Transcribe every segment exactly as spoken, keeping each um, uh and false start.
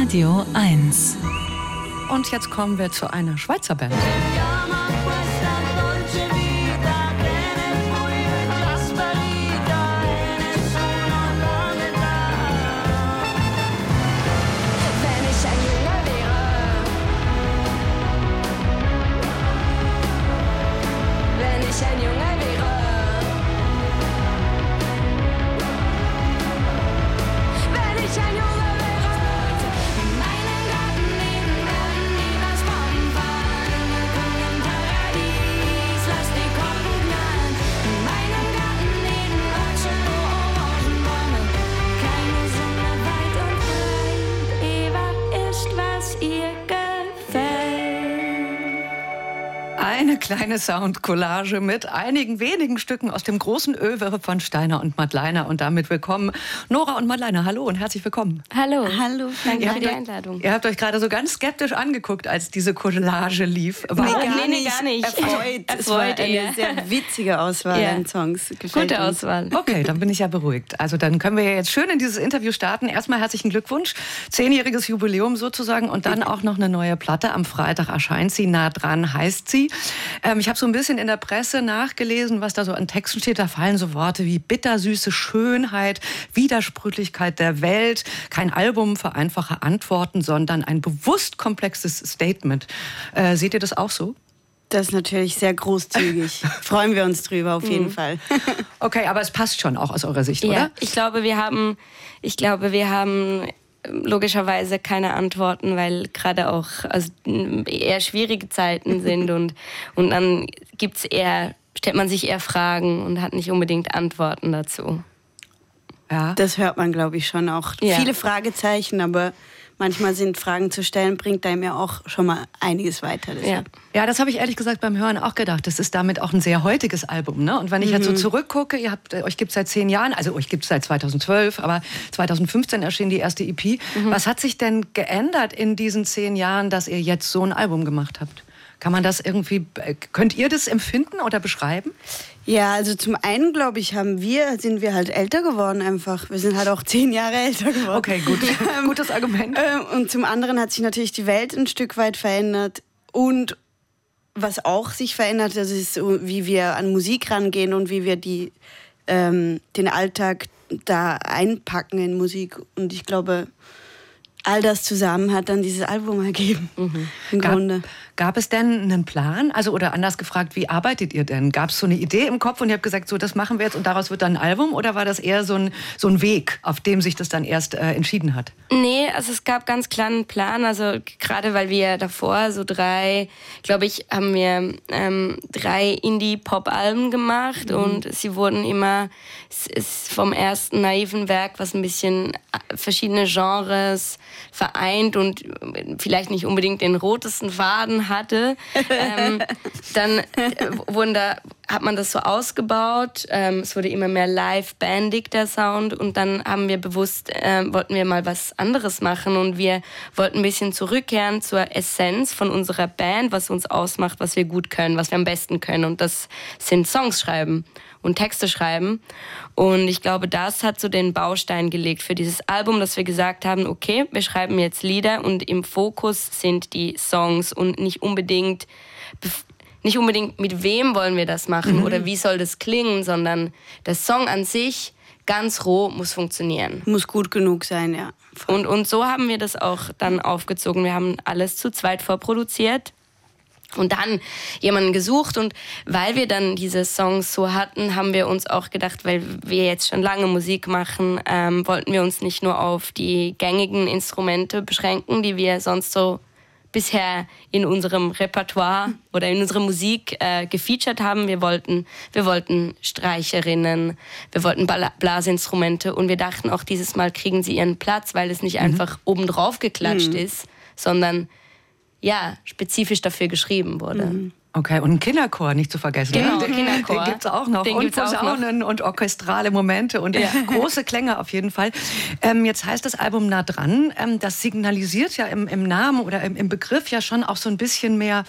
Radio eins. Und jetzt kommen wir zu einer Schweizer Band. Eine kleine Soundcollage mit einigen wenigen Stücken aus dem großen Övre von Steiner und Madleiner. Und damit willkommen Nora und Madleiner. Hallo und herzlich willkommen. Hallo. Hallo. Danke Ihr für die euch, Einladung. Ihr habt euch gerade so ganz skeptisch angeguckt, als diese Collage lief. Warum? Nee, gar Nee, nee, nicht. gar nicht. Erfreut. Es war Erfreut eine eher. sehr witzige Auswahl Ja. an Songs. Gefällt Gute uns. Auswahl. Okay, dann bin ich ja beruhigt. Also dann können wir ja jetzt schön in dieses Interview starten. Erstmal herzlichen Glückwunsch. Zehnjähriges Jubiläum sozusagen und dann auch noch eine neue Platte. Am Freitag erscheint sie. Nah dran heißt sie. Ähm, ich habe so ein bisschen in der Presse nachgelesen, was da so an Texten steht. Da fallen so Worte wie bittersüße Schönheit, Widersprüchlichkeit der Welt. Kein Album für einfache Antworten, sondern ein bewusst komplexes Statement. Äh, seht ihr das auch so? Das ist natürlich sehr großzügig. Freuen wir uns drüber, auf jeden Fall. Okay, aber es passt schon auch aus eurer Sicht, Ja, oder? ich glaube, wir haben, ich glaube, wir haben logischerweise keine Antworten, weil gerade auch also eher schwierige Zeiten sind und, und dann gibt's eher, stellt man sich eher Fragen und hat nicht unbedingt Antworten dazu. Ja. Das hört man, glaube ich, schon auch. Ja. Viele Fragezeichen, aber manchmal sind Fragen zu stellen, bringt einem ja auch schon mal einiges weiter. Ja. Ja, das habe ich ehrlich gesagt beim Hören auch gedacht. Das ist damit auch ein sehr heutiges Album, ne? Und wenn ich jetzt so zurückgucke, ihr habt, euch gibt es seit zehn Jahren, also euch gibt es seit zweitausendzwölf, aber zweitausendfünfzehn erschien die erste E P. Was hat sich denn geändert in diesen zehn Jahren, dass ihr jetzt so ein Album gemacht habt? Kann man das irgendwie, könnt ihr das empfinden oder beschreiben? Ja, also zum einen, glaube ich, haben wir, sind wir halt älter geworden einfach. Wir sind halt auch zehn Jahre älter geworden. Okay, gut. Gutes Argument. Ähm, Und zum anderen hat sich natürlich die Welt ein Stück weit verändert. Und was auch sich verändert, das ist, so, wie wir an Musik rangehen und wie wir die, ähm, den Alltag da einpacken in Musik. Und ich glaube, all das zusammen hat dann dieses Album ergeben, mhm. im Gab, Grunde. gab es denn einen Plan? Also, oder anders gefragt, wie arbeitet ihr denn? Gab es so eine Idee im Kopf und ihr habt gesagt, so, das machen wir jetzt und daraus wird dann ein Album? Oder war das eher so ein, so ein Weg, auf dem sich das dann erst äh, entschieden hat? Nee, also es gab ganz klar einen Plan, also gerade weil wir davor so drei, glaube ich, haben wir ähm, drei Indie-Pop-Alben gemacht mhm. und sie wurden immer, es ist vom ersten naiven Werk, was ein bisschen verschiedene Genres vereint und vielleicht nicht unbedingt den rotesten Faden hatte, ähm, dann äh, wurden da, hat man das so ausgebaut, ähm, es wurde immer mehr live-bandig der Sound und dann haben wir bewusst, äh, wollten wir mal was anderes machen und wir wollten ein bisschen zurückkehren zur Essenz von unserer Band, was uns ausmacht, was wir gut können, was wir am besten können und das sind Songs schreiben und Texte schreiben. Und ich glaube, das hat so den Baustein gelegt für dieses Album, dass wir gesagt haben, okay, wir schreiben jetzt Lieder und im Fokus sind die Songs und nicht unbedingt, nicht unbedingt mit wem wollen wir das machen mhm. oder wie soll das klingen, sondern der Song an sich, ganz roh, muss funktionieren. Muss gut genug sein, ja. Und, und so haben wir das auch dann aufgezogen. Wir haben alles zu zweit vorproduziert. Und dann jemanden gesucht und weil wir dann diese Songs so hatten, haben wir uns auch gedacht, weil wir jetzt schon lange Musik machen, ähm, wollten wir uns nicht nur auf die gängigen Instrumente beschränken, die wir sonst so bisher in unserem Repertoire oder in unserer Musik äh, gefeatured haben. Wir wollten, wir wollten Streicherinnen, wir wollten Bla- Blasinstrumente und wir dachten auch dieses Mal kriegen sie ihren Platz, weil es nicht mhm. einfach obendrauf geklatscht mhm. ist, sondern ja, spezifisch dafür geschrieben wurde. Mhm. Okay, und einen Kinderchor nicht zu vergessen. Genau, ne? Den, Kinderchor. Den gibt es auch noch. Den und gibt's auch Posaunen und orchestrale Momente und Ja. große Klänge auf jeden Fall. Ähm, jetzt heißt das Album Nah dran. Ähm, das signalisiert ja im, im Namen oder im, im Begriff ja schon auch so ein bisschen mehr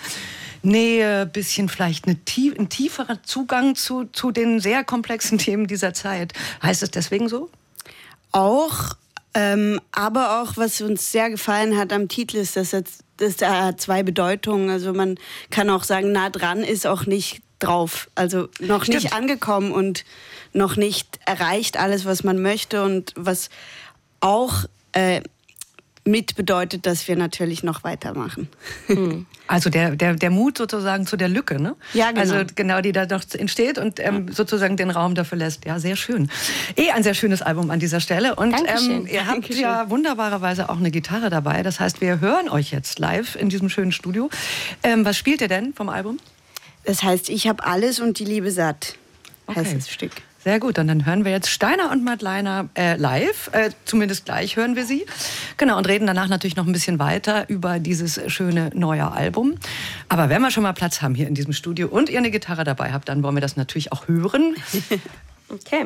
Nähe, bisschen vielleicht eine tief, ein tieferer Zugang zu, zu den sehr komplexen Themen dieser Zeit. Heißt es deswegen so? Auch, Ähm, aber auch, was uns sehr gefallen hat am Titel, ist, dass er, dass er hat zwei Bedeutungen. Also man kann auch sagen, nah dran ist auch nicht drauf. Also noch Stimmt. nicht angekommen und noch nicht erreicht alles, was man möchte und was auch äh, mit bedeutet, dass wir natürlich noch weitermachen. Hm. Also der, der, der Mut sozusagen zu der Lücke, ne? Ja, genau. Also genau, die da noch entsteht und ähm, ja. sozusagen den Raum dafür lässt. Ja, sehr schön. Eh ein sehr schönes Album an dieser Stelle. Und ähm, ihr habt Dankeschön. ja wunderbarerweise auch eine Gitarre dabei. Das heißt, wir hören euch jetzt live in diesem schönen Studio. Ähm, was spielt ihr denn vom Album? Das heißt, ich habe alles und die Liebe satt, okay. heißt das Stück. Sehr gut, und dann hören wir jetzt Steiner und Madleiner äh, live, äh, zumindest gleich hören wir sie. Genau, und reden danach natürlich noch ein bisschen weiter über dieses schöne neue Album. Aber wenn wir schon mal Platz haben hier in diesem Studio und ihr eine Gitarre dabei habt, dann wollen wir das natürlich auch hören. Okay.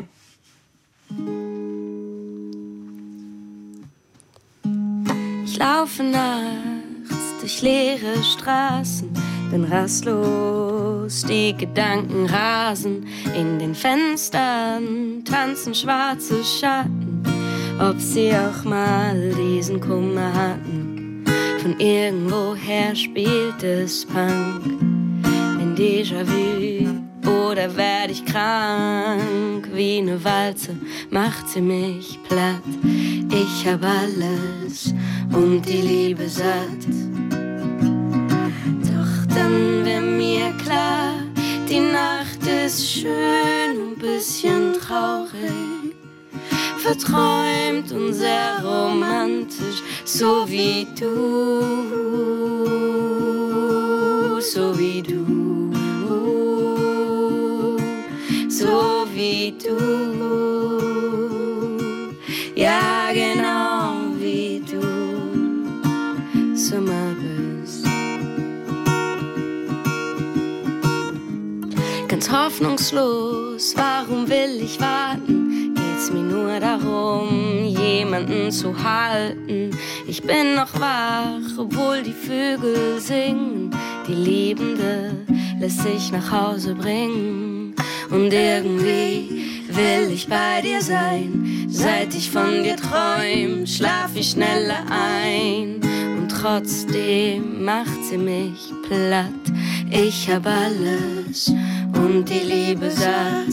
Ich laufe nachts durch leere Straßen, bin rastlos, die Gedanken rasen. In den Fenstern tanzen schwarze Schatten, ob sie auch mal diesen Kummer hatten. Von irgendwoher spielt es Punk, ein Déjà-vu. Oder werd ich krank, wie ne Walze macht sie mich platt. Ich hab alles und die Liebe satt. Doch dann wär mir klar, die Nacht ist schön und bisschen traurig, verträumt und sehr romantisch, so wie du, so wie du. So wie du, ja genau wie du, Sommer bist. Ganz hoffnungslos, warum will ich warten? Geht's mir nur darum, jemanden zu halten? Ich bin noch wach, obwohl die Vögel singen. Die Liebende lässt sich nach Hause bringen. Und irgendwie will ich bei dir sein. Seit ich von dir träum, schlaf ich schneller ein. Und trotzdem macht sie mich platt. Ich hab alles und die Liebe satt.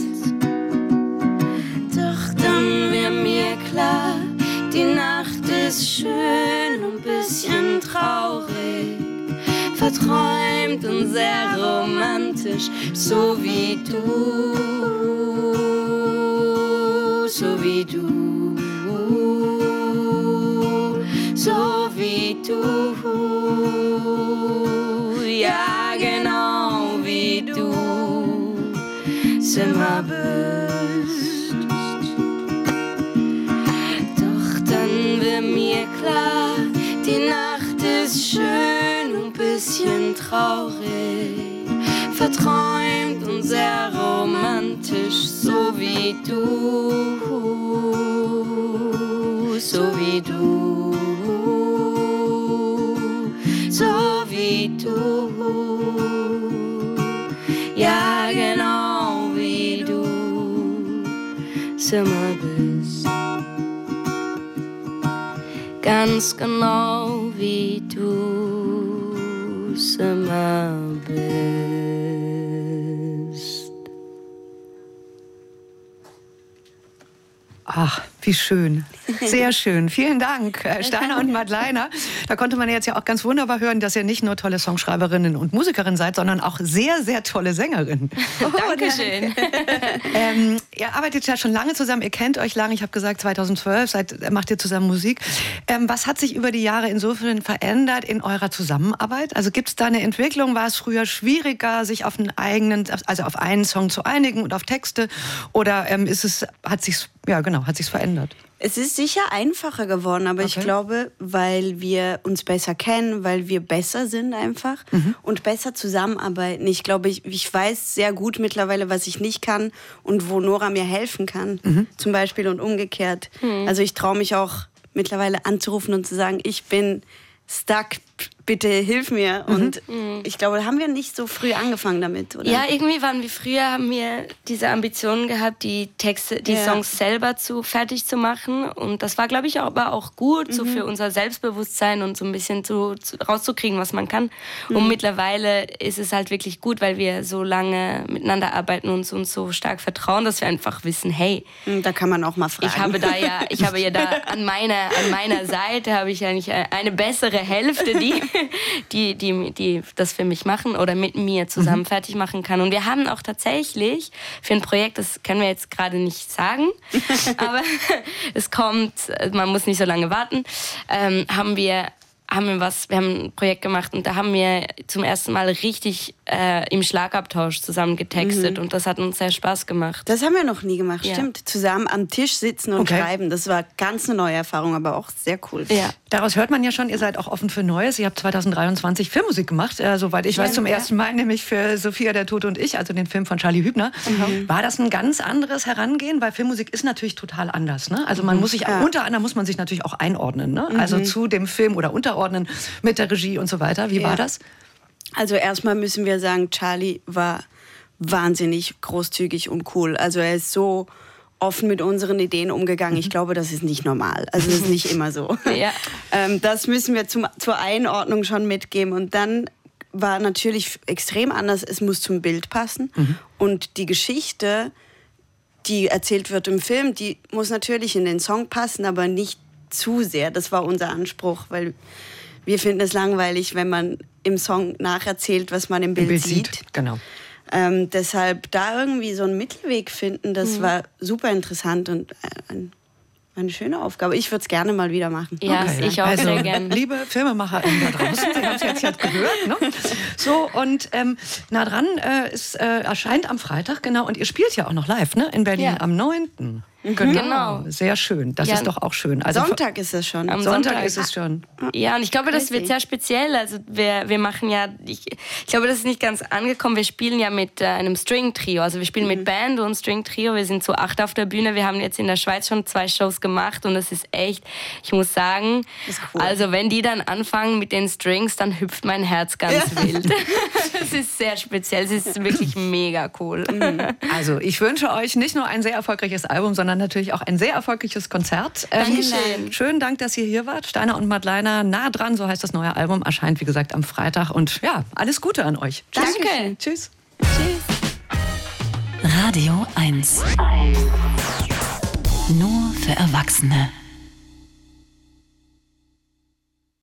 Doch dann wär mir klar, die Nacht ist schön und bisschen traurig, verträumt und sehr romantisch, so wie du, so wie du, so wie du, ja genau wie du, Zimmer bist. Doch dann wär mir klar, die Nacht ist schön und bisschen traurig, verträumt und sehr romantisch, so wie du, so wie du, so wie du, ja genau wie du, Zimmer bist. Ganz genau wie du, Zimmer bist. Ach, wie schön. Sehr schön. Vielen Dank, Steiner und Madleiner. Da konnte man jetzt ja auch ganz wunderbar hören, dass ihr nicht nur tolle Songschreiberinnen und Musikerinnen seid, sondern auch sehr, sehr tolle Sängerinnen. Oh, Dankeschön. ähm, ihr arbeitet ja schon lange zusammen, ihr kennt euch lange. Ich habe gesagt, zweitausendzwölf seid, macht ihr zusammen Musik. Ähm, was hat sich über die Jahre insofern verändert in eurer Zusammenarbeit? Also gibt es da eine Entwicklung? War es früher schwieriger, sich auf einen eigenen, also auf einen Song zu einigen und auf Texte? Oder ähm, ist es, hat sich's, ja genau, hat sich's verändert? Es ist sicher einfacher geworden, aber okay. Ich glaube, weil wir uns besser kennen, weil wir besser sind einfach mhm. und besser zusammenarbeiten. Ich glaube, ich, ich weiß sehr gut mittlerweile, was ich nicht kann und wo Nora mir helfen kann, mhm. zum Beispiel und umgekehrt. Mhm. Also ich traue mich auch mittlerweile anzurufen und zu sagen, ich bin stuck bitte hilf mir. Mhm. Und ich glaube, da haben wir nicht so früh angefangen damit, oder? Ja, irgendwie waren wir früher, haben wir diese Ambitionen gehabt, die Texte, die ja. Songs selber zu fertig zu machen. Und das war, glaube ich, aber auch gut, mhm. so für unser Selbstbewusstsein und so ein bisschen zu, zu, rauszukriegen, was man kann. Mhm. Und mittlerweile ist es halt wirklich gut, weil wir so lange miteinander arbeiten und uns so stark vertrauen, dass wir einfach wissen, hey, da kann man auch mal fragen. Ich habe da ja, ich habe ja da an meiner, an meiner Seite habe ich eigentlich eine bessere Hälfte, die Die, die, die das für mich machen oder mit mir zusammen mhm. fertig machen kann. Und wir haben auch tatsächlich für ein Projekt, das können wir jetzt gerade nicht sagen, aber es kommt, man muss nicht so lange warten, ähm, haben wir haben wir was, wir haben ein Projekt gemacht und da haben wir zum ersten Mal richtig äh, im Schlagabtausch zusammen getextet mhm. und das hat uns sehr Spaß gemacht. Das haben wir noch nie gemacht, ja. Stimmt. Zusammen am Tisch sitzen und okay. schreiben, das war ganz eine neue Erfahrung, aber auch sehr cool. Ja. Daraus hört man ja schon, ihr seid auch offen für Neues. Ihr habt zwanzig dreiundzwanzig Filmmusik gemacht, äh, soweit ich ja, weiß, zum ja. ersten Mal, nämlich für Sophia, der Tod und ich, also den Film von Charlie Hübner. Mhm. War das ein ganz anderes Herangehen? Weil Filmmusik ist natürlich total anders. Ne? Also man mhm. muss sich, ja. unter anderem muss man sich natürlich auch einordnen. Ne? Mhm. Also zu dem Film oder unterordnen mit der Regie und so weiter. Wie ja. war das? Also erstmal müssen wir sagen, Charlie war wahnsinnig großzügig und cool. Also er ist so offen mit unseren Ideen umgegangen. Ich glaube, das ist nicht normal. Also das ist nicht immer so. Ja. Ähm, das müssen wir zum, zur Einordnung schon mitgeben. Und dann war natürlich extrem anders. Es muss zum Bild passen. Mhm. Und die Geschichte, die erzählt wird im Film, die muss natürlich in den Song passen, aber nicht zu sehr. Das war unser Anspruch, weil wir finden es langweilig, wenn man im Song nacherzählt, was man im Bild, Im Bild sieht. sieht. Genau. Ähm, deshalb da irgendwie so einen Mittelweg finden, das mhm. war super interessant und ein, eine schöne Aufgabe. Ich würde es gerne mal wieder machen. Ja, okay, ich auch also, sehr gerne. Liebe FilmemacherInnen da draußen, Sie haben es jetzt, jetzt gehört. Ne? So, und ähm, nah dran äh, ist, äh, erscheint am Freitag, genau, und ihr spielt ja auch noch live, ne? In Berlin ja. am neunten Genau. genau. Sehr schön. Das ja. ist doch auch schön. Also Sonntag ist es schon. Am Sonntag, Sonntag ist es schon. Ja, und ich glaube, das wird sehr speziell. Also wir, wir machen ja, ich, ich glaube, das ist nicht ganz angekommen. Wir spielen ja mit äh, einem String-Trio. Also wir spielen mhm. mit Band und String-Trio. Wir sind zu acht auf der Bühne. Wir haben jetzt in der Schweiz schon zwei Shows gemacht und das ist echt, ich muss sagen, cool. also wenn die dann anfangen mit den Strings, dann hüpft mein Herz ganz ja. wild. Das ist sehr speziell. Es ist wirklich mega cool. Mhm. Also ich wünsche euch nicht nur ein sehr erfolgreiches Album, sondern natürlich auch ein sehr erfolgreiches Konzert. Dankeschön. Ähm, schönen Dank, dass ihr hier wart. Steiner und Madleiner, nah dran, so heißt das neue Album, erscheint wie gesagt am Freitag. Und ja, alles Gute an euch. Danke. Tschüss. Tschüss. Radio eins. Nur für Erwachsene.